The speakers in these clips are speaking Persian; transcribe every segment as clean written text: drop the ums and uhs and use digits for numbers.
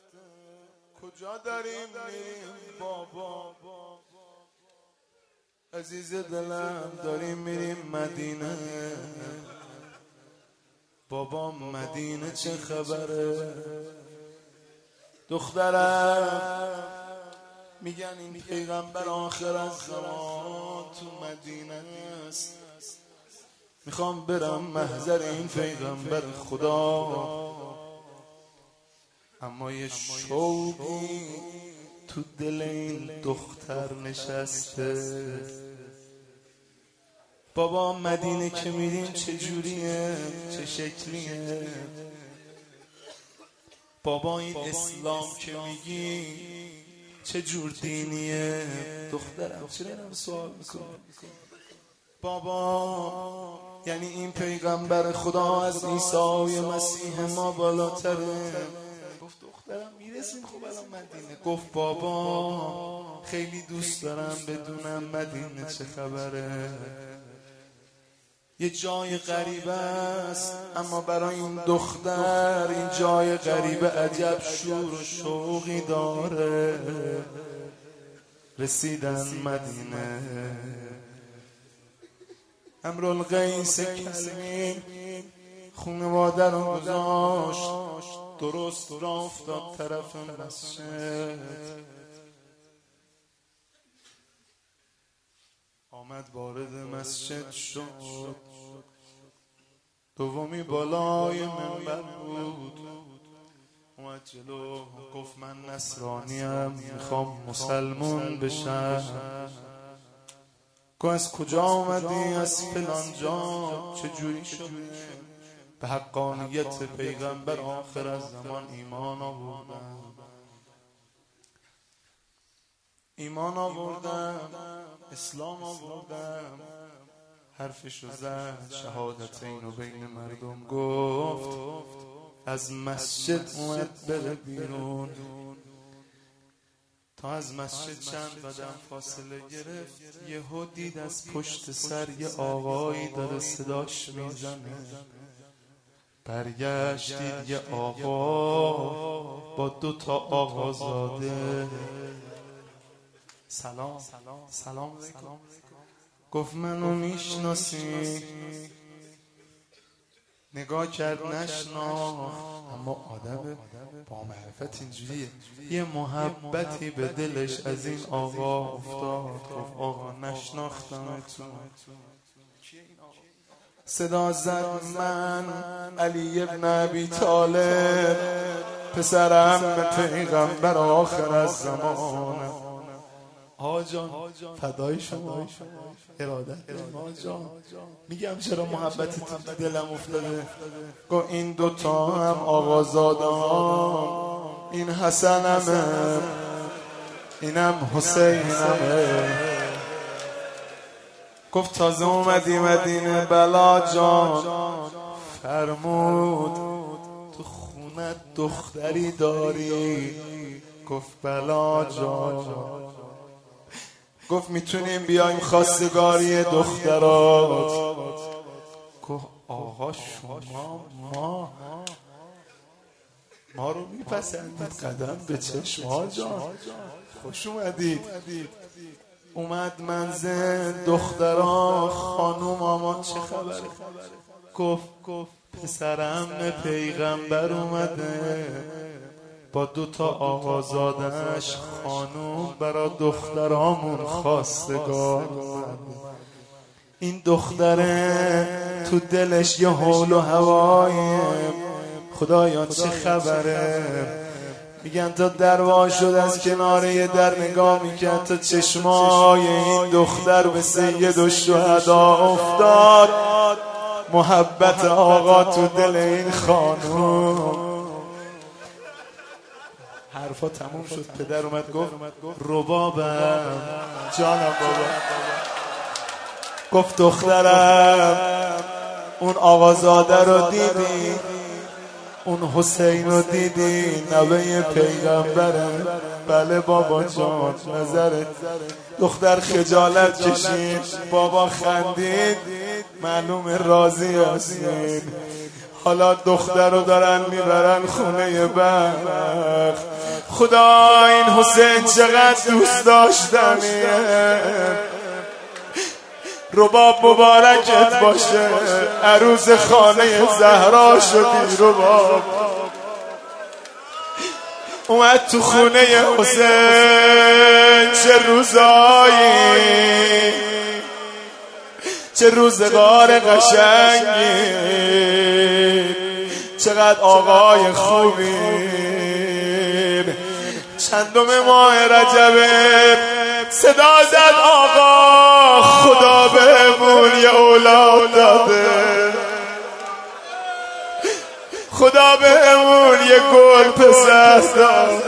کجا داریم میریم بابا عزیز دلم؟ داریم میریم مدینه. بابا مدینه چه خبره؟ دخترم میگن این پیغمبر آخر از زمان تو مدینه است. میخوام برم محضر این پیغمبر خدا، اما یه شوقی تو دل این دختر نشسته. بابا مدینه که میریم چه جوریه؟ چه شکلیه؟ بابا این اسلام که میگی چه جور دینیه؟ دخترم چرا اینم سوال میکنه؟ بابا یعنی این پیغمبر خدا از عیسی مسیح ما بالاتره؟ گفت دخترم میرسیم خب الان مدینه. گفت بابا خیلی دوست دارم بدونم مدینه چه خبره. یه جای غریبه است، اما برای این دختر این جای غریبه عجب شور و شوقی داره. رسیدن مدینه، امرالقیس کلمی خانواده رو گذاشت، درست را افتاد طرف مسجد. آمد وارد مسجد شد، دومی بالای منبر بود. اومد جلو گفت من نصرانیم، میخوام مسلمون بشم. گفت از کجا آمدی؟ از فلان جا. چجوری شده؟ به حقانیت پیغمبر آخر از زمان ایمان آوردم، اسلام آوردم. حرفشو زد، شهادتین و بین مردم گفت. از مسجد اومد بره بیرون، تا از مسجد چند قدم فاصله گرفت، یهو دید از پشت سر یه آقایی داره صداش میزنه. برگشت دید یه آقا با 2 آقازاده. سلام علیکم. گفت منو میشناسی؟ نگاه کرد نشناخت، اما آدم با معرفت اینجوریه. یه محبتی به دلش از این آقا افتاد. گفت آقا نشناختمتون. صدا زد من علی ابن ابی طالب، پسرم پیغمبر آخر از زمان. آجان فدای شما، ارادت آجان. میگم چرا محبتی تو دلم افتاده. گو این 2 هم آقازادان، این حسنمه اینم حسینمه. گفت تازه اومدی مدینه؟ بلا جان. فرمود تو خونت دختری داری؟ گفت بلا جان. گفت میتونیم بیایم خواستگاری دخترات؟ گفت آقا شما ما رو میپسندید؟ قدم به چشم آجان، خوش اومدید. اومد منزل دخترا، خانوم آمان چه خبره؟ گفت پسرم پیغمبر اومده با 2 آقازادش. خانوم برا دخترامون خواستگار اومده. این دختره تو دلش یه حول و هوایه. خدایا چه خبره؟ میگن تا در وا شد از کنار یه در نگاه میکرد، تا چشمای این دختر به سید الشهدا افتاد. محبت آقا تو دل این خانوم. حرفا تموم شد، پدر اومد گفت ربابم جانم بابا. گفت دخترم اون آقازاده رو دیدی؟ اون حسین رو دیدی؟ نوه پیغمبره. بله بابا جان، نظرت؟ دختر خجالت کشید، بابا خندید، معلوم راضی هستید. حالا دختر رو دارن میبرن خونه بخت. خدا این حسین چقدر دوست داشتنیه. رباب مبارکت باشه، عروس خانه زهرا شدی رباب. اومد تو خونه حسین، چه روزایی، چه روزگار قشنگی، چقدر آقای خوبی. چندم ماه رجبه صدا زد آقا خدا بهمون یه اولاد داده، خدا بهمون یه گل پسر داده.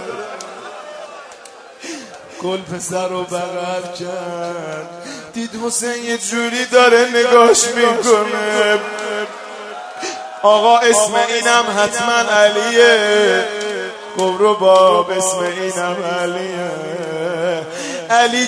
گل پسر رو بغل کرد، دید حسین یه جوری داره نگاش میکنه. آقا اسم اینم حتما علیه. گفت رباب اسم اینم علیه. علی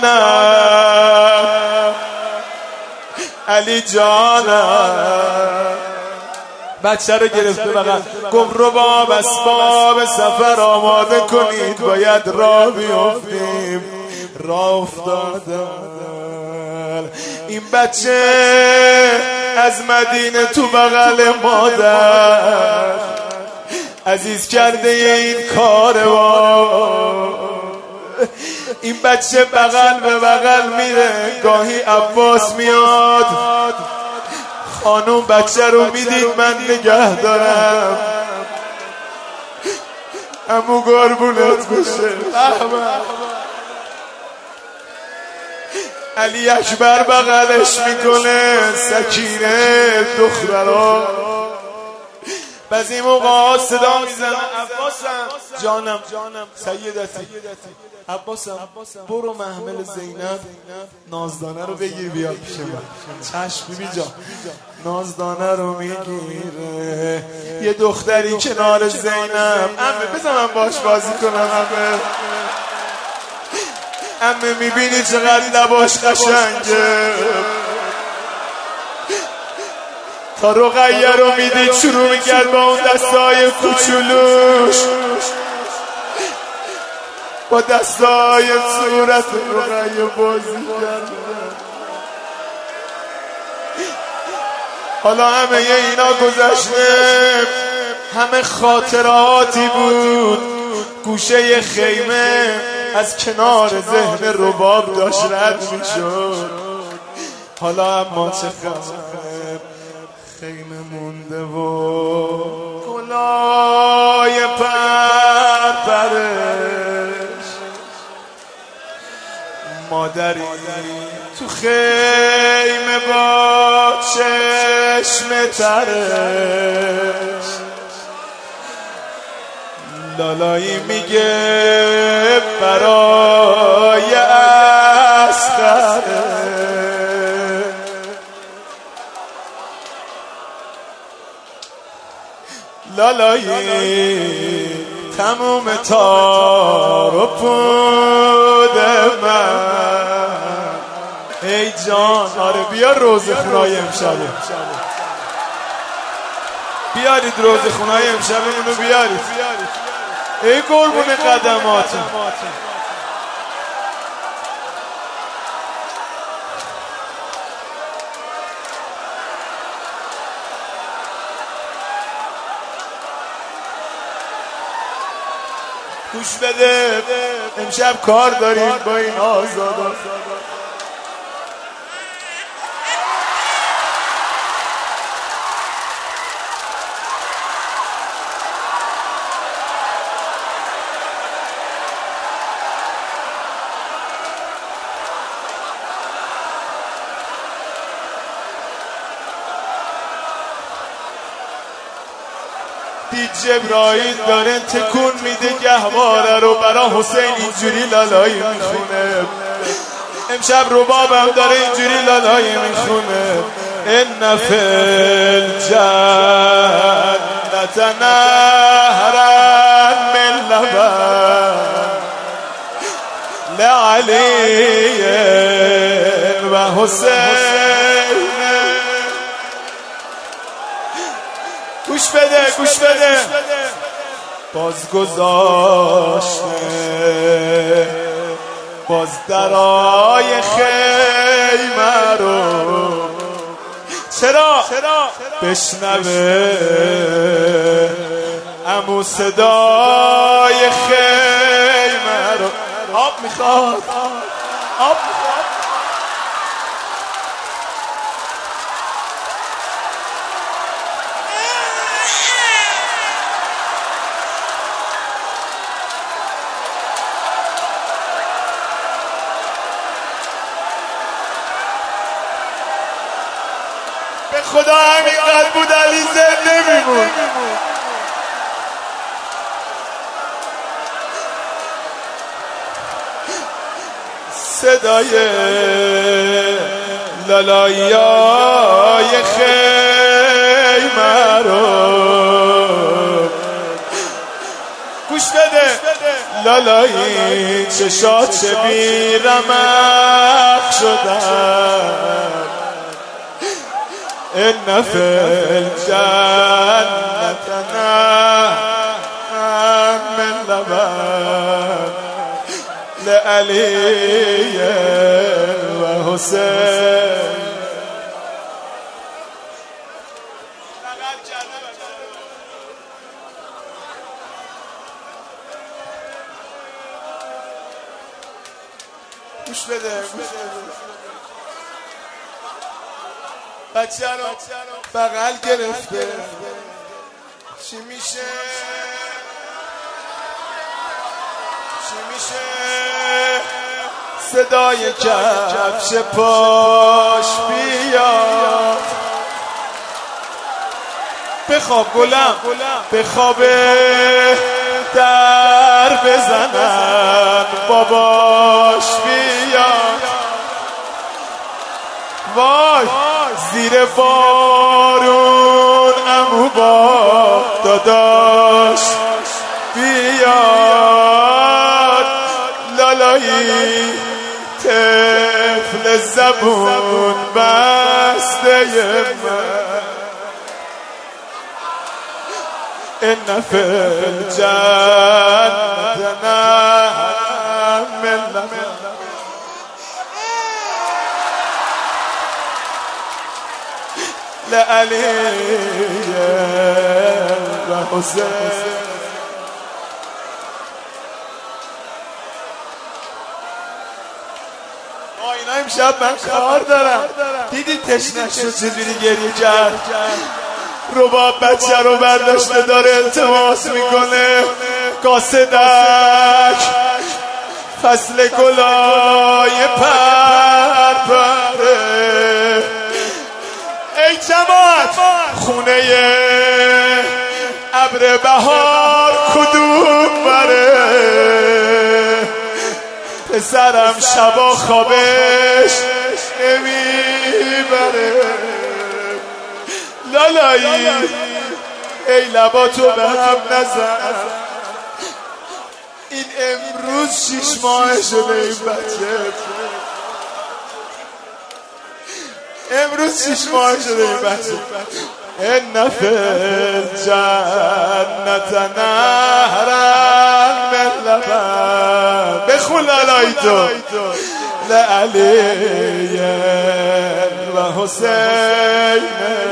جانم، علی جانم. بچه رو گرفته بغل، گفت رباب اسباب سفر آماده کنید، باید راه بیافتیم. راه افتادن. این بچه از مدینه تو بغل مادر عزیز کرده این کاروان. این بچه بغل به بغل میره، گاهی عباس میاد، خانوم بچه رو میدید من نگه دارم. امو قربونت بشه. علی اکبر بغلش میکنه، سکینه دخترا. بعضی این موقع صدا میزنه عباسم جانم، سیدتی عباسم برو محمل زینب نازدانه رو بگیر بیا پیش من. چشم بیبی جان. نازدانه رو میگیره، یه دختری کنار زینب. عمه بذار من باش بازی کنم. عمه میبینی چقدر لباش قشنگه. تا رقیه رو میدید شروع میکرد با اون دستای کوچولوش، با دستای صورت رقیه بازی کرد. حالا همه اینا گذشته، همه خاطراتی بود. گوشه خیمه از کنار ذهن رباب داشت رد میشد. حالا اما چه خبر، خیمه مونده و گلای پرپرش. مادری تو خیمه با چشم ترش، لالایی میگه برای اصغره. لالایی تموم تار و پود من. ای جان آره بیا روز خونای امشبه، بیارید روز خونای امشبه اینو بیارید. ای قربون قدماتون. گوش بده امشب کار داریم با این آزادا. دید جبرائیل داره تکون میده گهواره رو، برا حسین اینجوری لالایی میخونه. امشب ربابم داره اینجوری لالایی میخونه. ان فی الجنت نهرا من لبن لعلی و حسین گوش بده باز گذاشته باز درای خیمه رو چرا بشنوه عمو صدای خیمه رو آب میخواد به خدا همینقدر بود علی زنده میمون. صدای لالایای خیمه رو گوش بده لالایی چشات بی رمق شدن ان فی الجنة من لبن لعلی و حسین. گوش بده بچه رو بغل گرفته چی میشه صدای کفش پاش بیاد بخواب گلم بخوابه در بزنن باباش بیاد وای زیر بارون عمو با داداش بیاد لالایی طفل زبون بسته من ان فی الجنة من لبن لعلی و حسین. اینا امشب من کار دارم. دیدی تشنه شد چجوری گریه کرد رباب بچه رو برداشته داره التماس میکنه قاصدک فصل گلای پرپره ای جماعت خونه ابر بهار کدوم بره پسرم شبا خوابش نمیبره لالایی ای لباتو به هم نزن این امروز 6 ماه شده این بچه امروز 6 ماه شده این بچه ان فی الجنة نهرا من لبن بخون لالایی تو لعلی و حسین.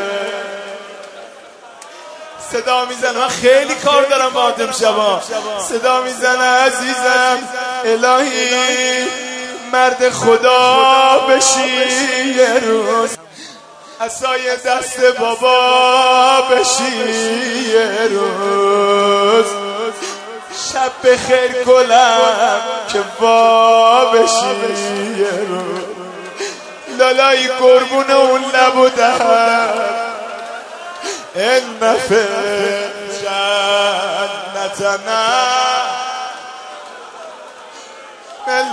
صدا میزنه من خیلی کار دارم با آدم شبا صدا میزنه عزیزم الهی مرد خدا بشی یه روز عصای دست بابا بشی یه روز شب بخیر گلم که وا بشی یه روز لالایی قربون اون لب و دهن ان فی الجنة من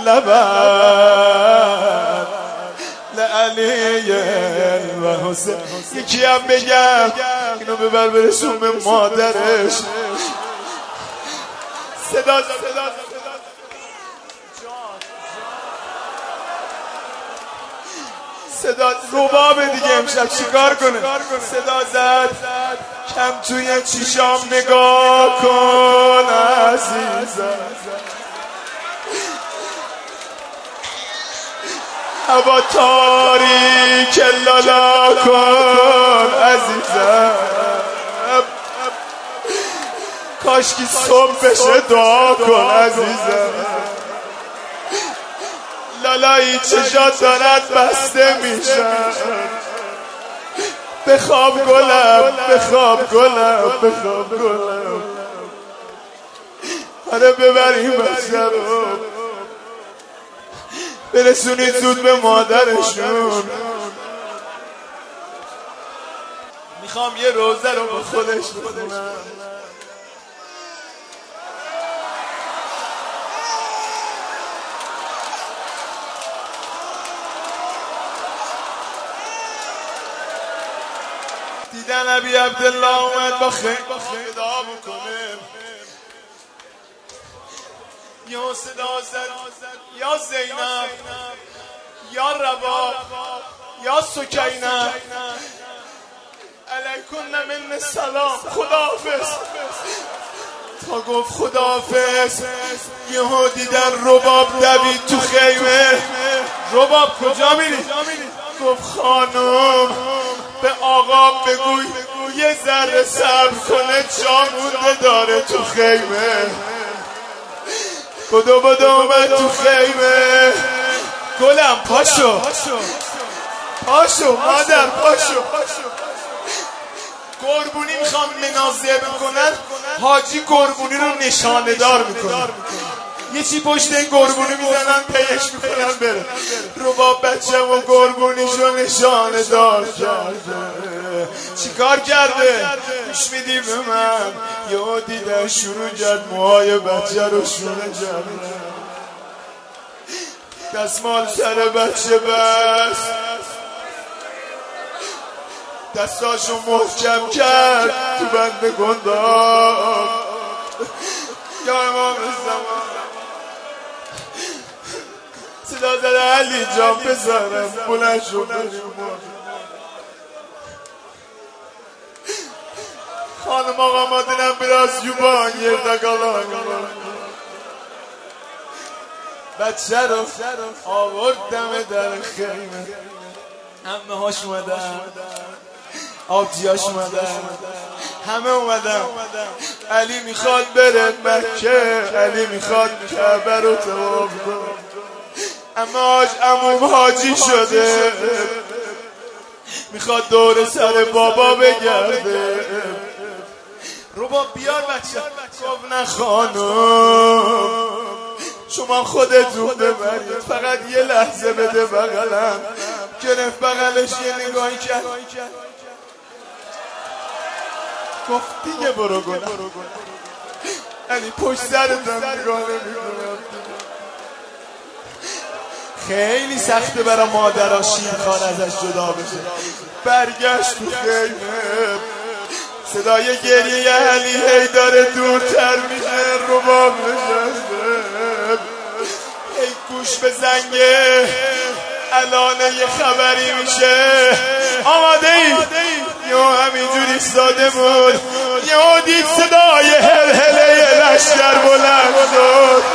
لبن لعلی و حسین. یکی هم بگم اینو ببر برسون به مادرش صدا صدا رباب دیگه امشب چیکار کنه؟ صدا زد کم توی چیشام نگاه کن عزیزم، هوا تاریک لالا کن عزیزم، کاشکی صبح بشه دعا کن عزیزم، لالایی چشات دارد بسته میشن، بخواب گلم بخواب گلم بخواب گلم، آره ببریم بچه رو برسونید زود به مادرشون. میخوام یه روزه رو با خودش بخونم. دیدن ابی عبدالله اومد با خیلی صدا بکنه، یا صدا زد یا زینب یا رباب یا سکینه علیکن من سلام خداحافظ. تا گفت خداحافظ یهو دیدن رباب دوید تو خیمه. رباب کجا میری؟ گفت خانم به آقا بگوی یه ذره صبر کنه جا مونده داره تو خیمه. بدو اومد تو خیمه. گلم پاشو مادر پاشو. قربونی میخوام منازعه بکنن، حاجی قربونی رو نشانه دار میکنن، یه چی پشت این قربونی میزنن پیش میکنن بره. رباب بچه و قربونیشو نشانه دار کرده. چی کار کرده؟ گوش میدی به من؟ یه دیدن شروع کرد موهای بچه رو شونه کرده، دستمال سر بچه بس، دستاشو محکم کرد تو بند گندام. یا امام زمان صدا زده علی جان بذارم بلند شو بریم. خانم آقا ما دینم براز یوبان یه دقالان بچه رو آوردم در خیمه. همه هاش اومدن، آبجیاش اومدن، همه اومدن. علی میخواد بره مکه، علی میخواد کعبه رو طواف کنه، اما عموم حاجی شده میخواد دور سر بابا بگرده. رباب بیار بچه. گفت نه خانم شما خودتون ببرید، فقط یه لحظه بده بغلم. گرفت بغلش یه نگاهی کرد، گفت دیگه برو گلم. یعنی پشت سرتم نگاه نمی‌کنم. خیلی سخته برای مادرها شیرخوار ازش جدا بشه. برگشت تو خیمه، صدای گریه علی هی داره دورتر میشه. رباب نشسته ای گوش به زنگه، الان یه خبری میشه. آماده ای؟ یه همینجوری ایستاده بود، یه دید صدای هلهله لشکر بلند شد.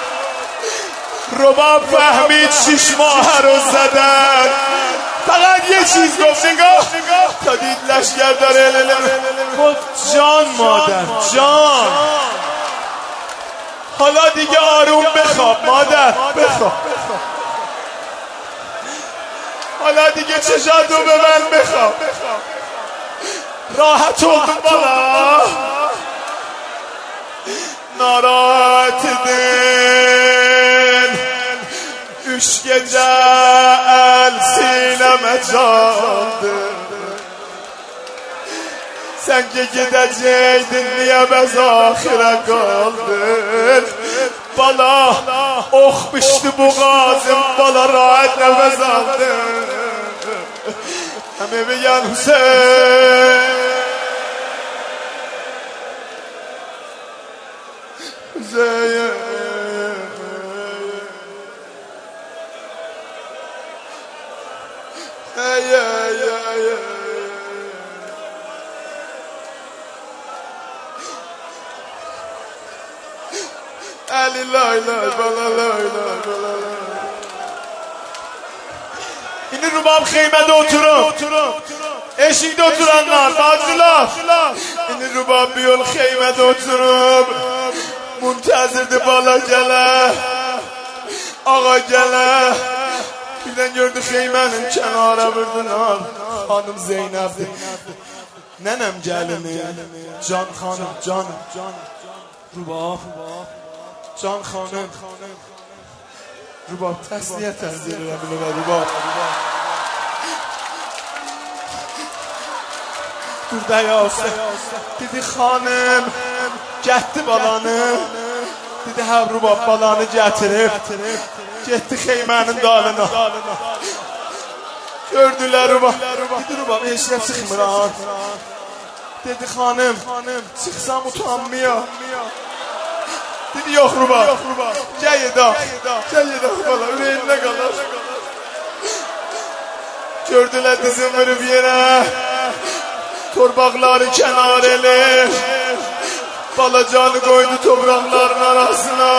رباب فهمید 6 ماه رو زدن. فقط یه چیز گفت، نگاه تا دید لشکر داره گفت جان مادر جان، حالا دیگه آروم بخواب مادر بخواب، حالا دیگه چشاتو به من بخواب، راحت اون بالا ناراحت دل اشک جعل سینم جاده سنگ گده جیدنیه بز آخره kaldı بالا اخ بشت بغازم بالا راحت نفس aldı همه بگن حسین حسین علی لای لای بالا لای لای بالا. این rubab kıymede oturup eşikte oturanlar bacılar. İni rubab bir yol kıymede oturup muntazirdi bala gele ağa gele. Birden gördü kıymenin kenara vurdular. Hanım Zeynep'di. Nenem gelini Can hanım canım rubab Can hanım rubab təsliyə təzdir edirəm rubab. Burada yası dedi xanım getdi balanı. Dedi hə rubab balanı gətirib getdi xeymənin dalına. Gördülər rubab. Dedi rubab eşrə çıxmıram. Dedi xanım çıxsam utanmıyor. Dedi yok rubab. Gel yeda bala ürəyində qalır. Gördülər dizim vurub yerə. Torbaqları kənar elir. Balacanı koydu topraqların arasına.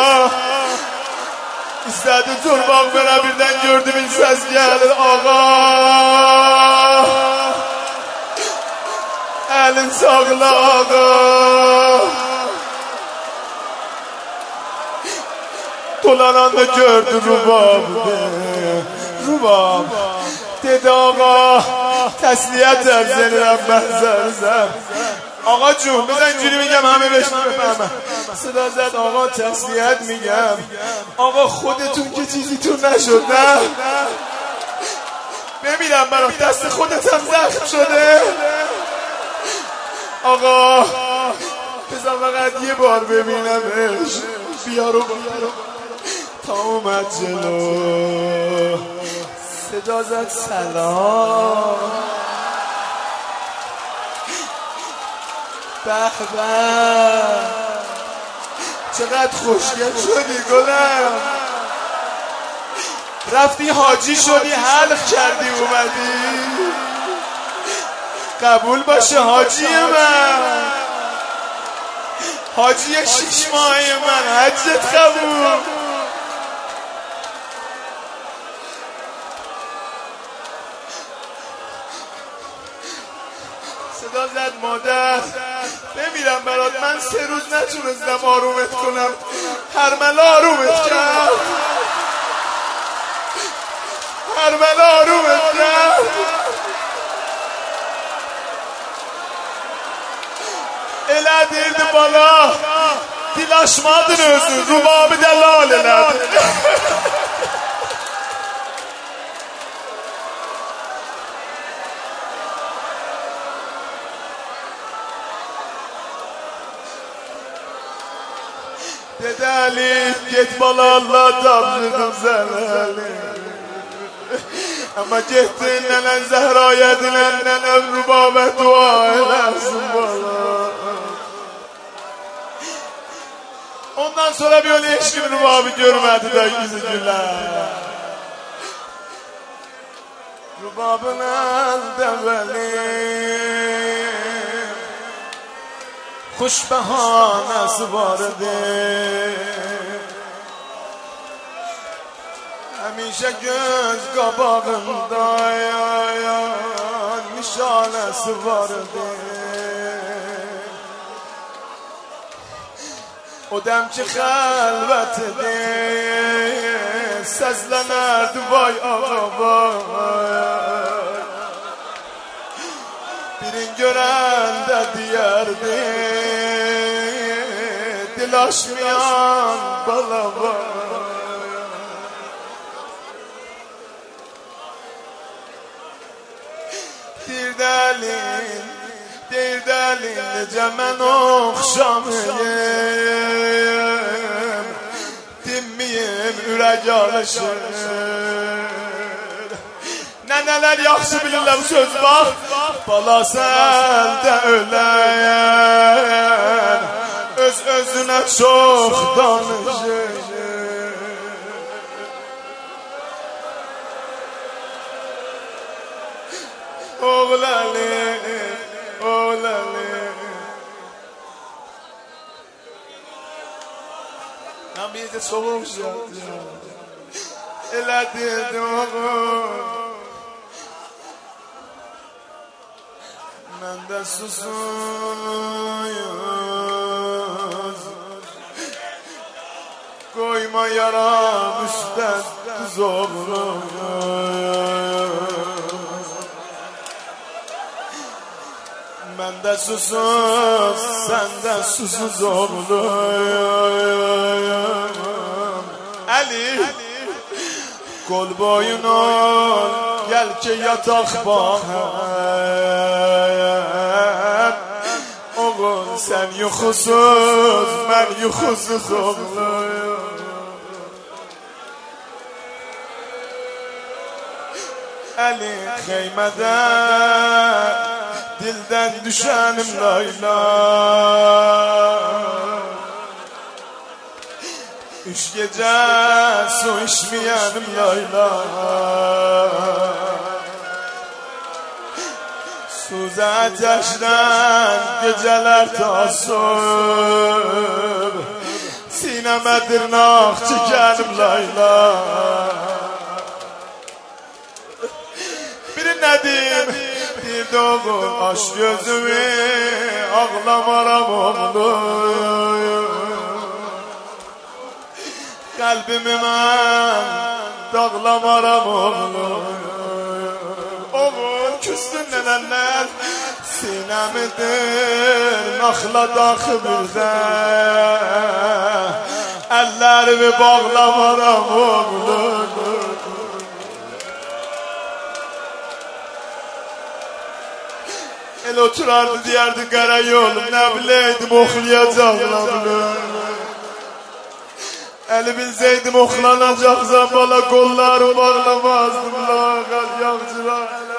İstədi torbaq verə birdən gördü bir səs gəlir. Ağa əlin sağla ağa. Dolananda gördü rubab dedi ağa təsliyyət ərzenirəm mən zərzəm. Ağacığım bir zənciri miyəm همه بشنوه. صدا زد آقا تسلیت میگم. آقا خودتون که چیزیتون نشد نه بمیرم برا دست خودتم زخم شده. آقا بذار فقط یه بار ببینمش. بیارو تا اومد جلو صدا زد سلام به به چقدر خوشگل شدی گلم. رفتی حاجی شدی حلق کردی اومدی. قبول باشه حاجی من حاجی 6 ماهه من حجت قبول. صدا زد مادر بمیرم برات. من 3 روز نتونستم آرومت کنم. هرمله آرومت کرد. هرمله آرومت کرد. Elə deyirdi bana dilaşmadın özün rubabı da lal elədi. Dedi Ali get bala Allah tapşırdım səni. Ama getdin nənən Zəhraya dilən nənəm rubabə dua eləsin bala. Ondan sonra böyle hiç kim rubabı görmedi de yüzü güler. Rubabın elde benim hoş behanesi vardı. Həmişə göz qabağında nişanəsi vardı. O dem ki xəlvətidir səzlənərdi vay ağa vay. Birin görəndə deyərdi dilaşmayan bala vay. Deyir dəlin necə mən oxşamayım. Dinmiyim ürək alışır. Nənələr yaxşı bilirlər bu söz bax. Bala səndə öləyən öz özünə çox danışır. Oğul oğlali, oğlali. Ben bir de soğuk elə dedim oğul. Mən də susuyuz. Koyma yaram üstdən düz oğlum. Mən də susuz, sən də susuz oğlum. Əli, kol boyun ol, gel ki yatak bakar. Oğul sen yuxusuz, mən yuxusuz oğlum. Əli xeymədə dildən düşənim layla. Üç gece su içmeyenim layla. Suza ateşten geceler tasıb. Sineme dırnak çekenim layla. Bir nedim bir doğum aç gözümü ağlamaram oğlum. Kalbimi mən dağlamaram oğlum. Oğul küstün nənənlər sinəmidir naxla daxı birdə. Əllərimi bağlamaram oğlum. El oturardı diyerdi qara yolum, nə bileydim oxlayacaqlar. Eli bilseydim oxlanacaq zambala, kollarım bağlamazdım. Lağal yağcılar.